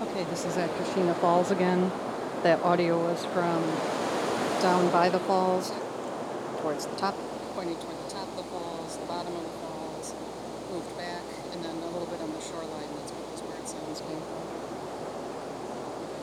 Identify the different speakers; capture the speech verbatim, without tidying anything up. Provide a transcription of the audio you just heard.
Speaker 1: Okay, this is at Kashina Falls again. That audio was from down by the falls, towards the top, pointing toward the top of the falls, the bottom of the falls, moved back, and then a little bit on the shoreline. That's what those bird sounds came from.